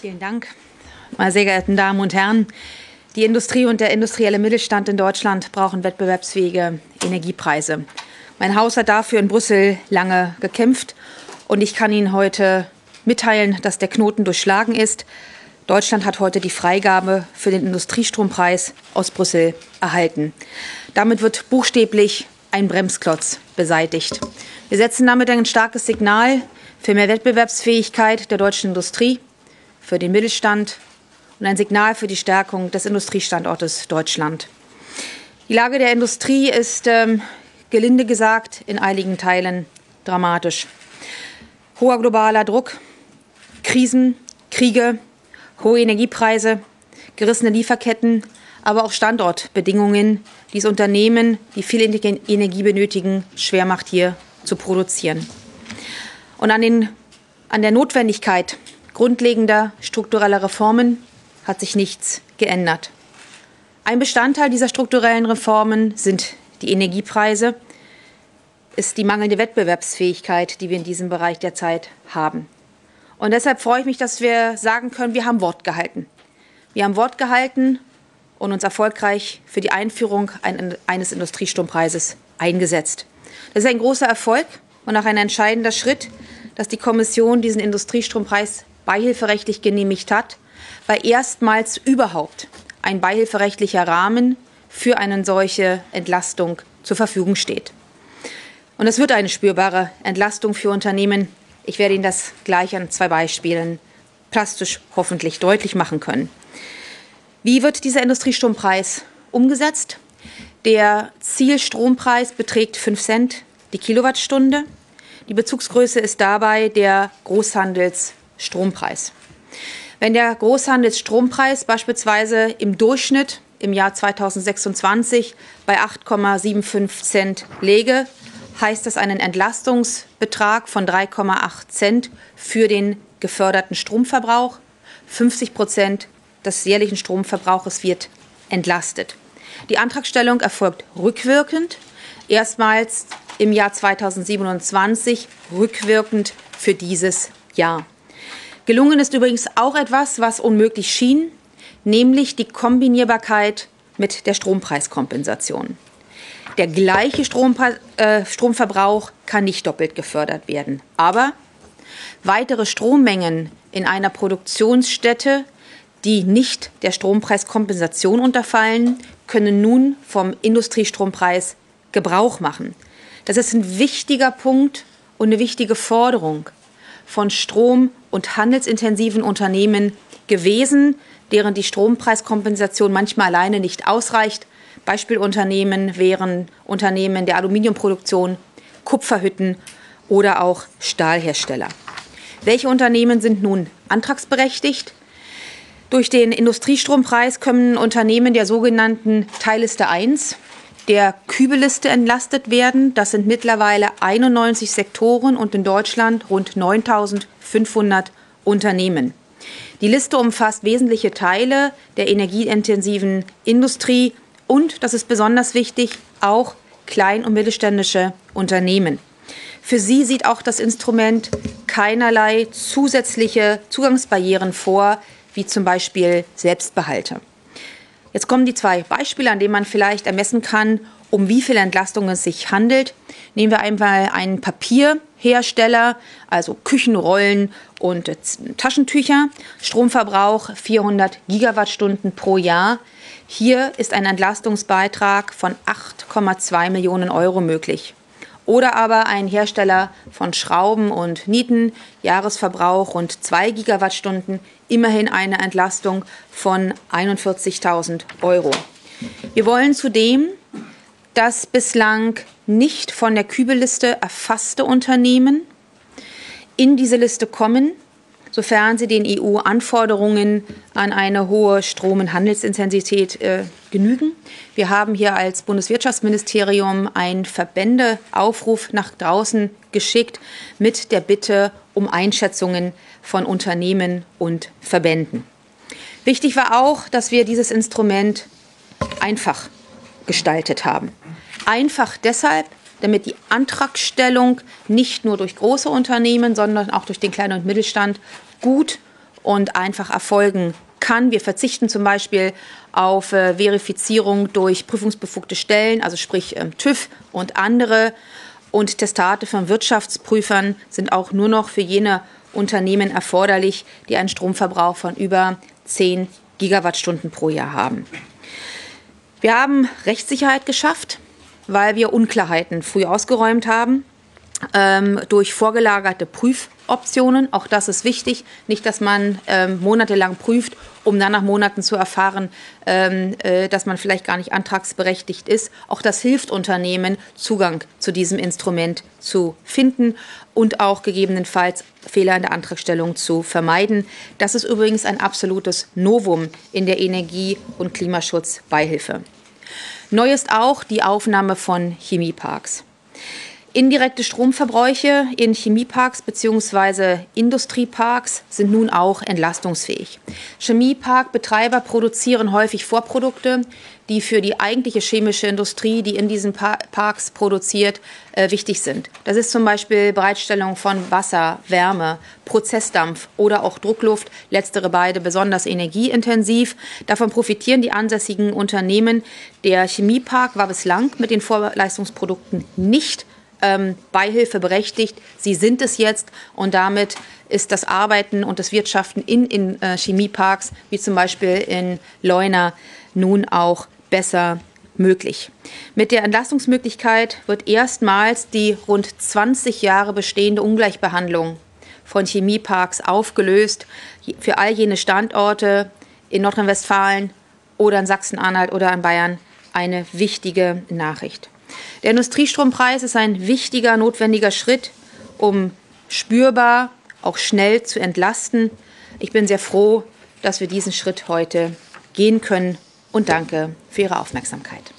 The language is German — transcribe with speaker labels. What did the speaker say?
Speaker 1: Vielen Dank, meine sehr geehrten Damen und Herren. Die Industrie und der industrielle Mittelstand in Deutschland brauchen wettbewerbsfähige Energiepreise. Mein Haus hat dafür in Brüssel lange gekämpft und ich kann Ihnen heute mitteilen, dass der Knoten durchschlagen ist. Deutschland hat heute die Freigabe für den Industriestrompreis aus Brüssel erhalten. Damit wird buchstäblich ein Bremsklotz beseitigt. Wir setzen damit ein starkes Signal für mehr Wettbewerbsfähigkeit der deutschen Industrie, für den Mittelstand und ein Signal für die Stärkung des Industriestandortes Deutschland. Die Lage der Industrie ist, gelinde gesagt, in einigen Teilen dramatisch. Hoher globaler Druck, Krisen, Kriege, hohe Energiepreise, gerissene Lieferketten, aber auch Standortbedingungen, die es Unternehmen, die viel Energie benötigen, schwer macht, hier zu produzieren. Und an der Notwendigkeit grundlegender struktureller Reformen hat sich nichts geändert. Ein Bestandteil dieser strukturellen Reformen sind die Energiepreise, ist die mangelnde Wettbewerbsfähigkeit, die wir in diesem Bereich derzeit haben. Und deshalb freue ich mich, dass wir sagen können, wir haben Wort gehalten. Wir haben Wort gehalten und uns erfolgreich für die Einführung eines Industriestrompreises eingesetzt. Das ist ein großer Erfolg und auch ein entscheidender Schritt, dass die Kommission diesen Industriestrompreis beihilferechtlich genehmigt hat, weil erstmals überhaupt ein beihilferechtlicher Rahmen für eine solche Entlastung zur Verfügung steht. Und es wird eine spürbare Entlastung für Unternehmen. Ich werde Ihnen das gleich an 2 Beispielen plastisch hoffentlich deutlich machen können. Wie wird dieser Industriestrompreis umgesetzt? Der Zielstrompreis beträgt 5 Cent die Kilowattstunde. Die Bezugsgröße ist dabei der Großhandelsstrompreis. Wenn der Großhandelsstrompreis beispielsweise im Durchschnitt im Jahr 2026 bei 8,75 Cent läge, heißt das einen Entlastungsbetrag von 3,8 Cent für den geförderten Stromverbrauch. 50% des jährlichen Stromverbrauches wird entlastet. Die Antragstellung erfolgt rückwirkend, erstmals im Jahr 2027, rückwirkend für dieses Jahr. Gelungen ist übrigens auch etwas, was unmöglich schien, nämlich die Kombinierbarkeit mit der Strompreiskompensation. Der gleiche Stromverbrauch kann nicht doppelt gefördert werden. Aber weitere Strommengen in einer Produktionsstätte, die nicht der Strompreiskompensation unterfallen, können nun vom Industriestrompreis Gebrauch machen. Das ist ein wichtiger Punkt und eine wichtige Forderung von strom- und handelsintensiven Unternehmen gewesen, deren die Strompreiskompensation manchmal alleine nicht ausreicht. Beispielunternehmen wären Unternehmen der Aluminiumproduktion, Kupferhütten oder auch Stahlhersteller. Welche Unternehmen sind nun antragsberechtigt? Durch den Industriestrompreis können Unternehmen der sogenannten Teilliste 1 der Kübelliste entlastet werden. Das sind mittlerweile 91 Sektoren und in Deutschland rund 9.500 Unternehmen. Die Liste umfasst wesentliche Teile der energieintensiven Industrie und, das ist besonders wichtig, auch klein- und mittelständische Unternehmen. Für sie sieht auch das Instrument keinerlei zusätzliche Zugangsbarrieren vor, wie zum Beispiel Selbstbehalte. Jetzt kommen die 2 Beispiele, an denen man vielleicht ermessen kann, um wie viel Entlastung es sich handelt. Nehmen wir einmal einen Papierhersteller, also Küchenrollen und Taschentücher. Stromverbrauch 400 Gigawattstunden pro Jahr. Hier ist ein Entlastungsbeitrag von 8,2 Millionen Euro möglich. Oder aber ein Hersteller von Schrauben und Nieten, Jahresverbrauch rund 2 Gigawattstunden, immerhin eine Entlastung von 41.000 Euro. Wir wollen zudem, dass bislang nicht von der Kübelliste erfasste Unternehmen in diese Liste kommen, sofern sie den EU-Anforderungen an eine hohe Strom- und Handelsintensität genügen. Wir haben hier als Bundeswirtschaftsministerium einen Verbändeaufruf nach draußen geschickt mit der Bitte um Einschätzungen von Unternehmen und Verbänden. Wichtig war auch, dass wir dieses Instrument einfach gestaltet haben. Einfach deshalb, damit die Antragstellung nicht nur durch große Unternehmen, sondern auch durch den kleinen und Mittelstand gut und einfach erfolgen kann. Wir verzichten zum Beispiel auf Verifizierung durch prüfungsbefugte Stellen, also sprich TÜV und andere. Und Testate von Wirtschaftsprüfern sind auch nur noch für jene Unternehmen erforderlich, die einen Stromverbrauch von über 10 Gigawattstunden pro Jahr haben. Wir haben Rechtssicherheit geschafft, weil wir Unklarheiten früh ausgeräumt haben, durch vorgelagerte Prüfoptionen. Auch das ist wichtig. Nicht, dass man monatelang prüft, um dann nach Monaten zu erfahren, dass man vielleicht gar nicht antragsberechtigt ist. Auch das hilft Unternehmen, Zugang zu diesem Instrument zu finden und auch gegebenenfalls Fehler in der Antragstellung zu vermeiden. Das ist übrigens ein absolutes Novum in der Energie- und Klimaschutzbeihilfe. Neu ist auch die Aufnahme von Chemieparks. Indirekte Stromverbräuche in Chemieparks bzw. Industrieparks sind nun auch entlastungsfähig. Chemieparkbetreiber produzieren häufig Vorprodukte, die für die eigentliche chemische Industrie, die in diesen Parks produziert, wichtig sind. Das ist zum Beispiel Bereitstellung von Wasser, Wärme, Prozessdampf oder auch Druckluft, letztere beide besonders energieintensiv. Davon profitieren die ansässigen Unternehmen. Der Chemiepark war bislang mit den Vorleistungsprodukten nicht Beihilfe berechtigt. Sie sind es jetzt und damit ist das Arbeiten und das Wirtschaften in Chemieparks, wie zum Beispiel in Leuna, nun auch besser möglich. Mit der Entlastungsmöglichkeit wird erstmals die rund 20 Jahre bestehende Ungleichbehandlung von Chemieparks aufgelöst für all jene Standorte in Nordrhein-Westfalen oder in Sachsen-Anhalt oder in Bayern eine wichtige Nachricht. Der Industriestrompreis ist ein wichtiger, notwendiger Schritt, um spürbar, auch schnell zu entlasten. Ich bin sehr froh, dass wir diesen Schritt heute gehen können und danke für Ihre Aufmerksamkeit.